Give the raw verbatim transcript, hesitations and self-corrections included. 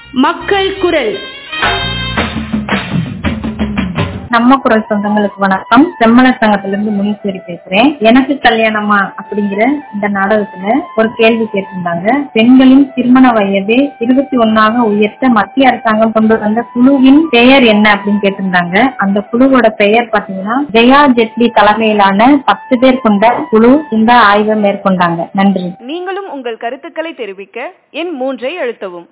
மக்கள் குரல். நம்ம குரல் சொந்தங்களுக்கு வணக்கம். செம்மலர் சங்கத்திலிருந்து முனீஸ்வரி பேசுறேன். எனக்கு கல்யாணமா அப்படிங்கிற இந்த நாடகத்துல ஒரு கேள்வி கேட்டிருந்தாங்க. பெண்களின் திருமண வயதை இருபத்தி ஒன்னாக உயர்த்த மத்திய அரசாங்கம் கொண்டு வந்த குழுவின் பெயர் என்ன அப்படின்னு கேட்டிருந்தாங்க. அந்த குழுவோட பெயர் பாத்தீங்கன்னா ஜெயா ஜெட்லி தலைமையிலான பத்து பேர் கொண்ட குழு இந்த ஆய்வை மேற்கொண்டாங்க. நன்றி. நீங்களும் உங்கள் கருத்துக்களை தெரிவிக்க எண் மூன்றை அழுத்தவும்.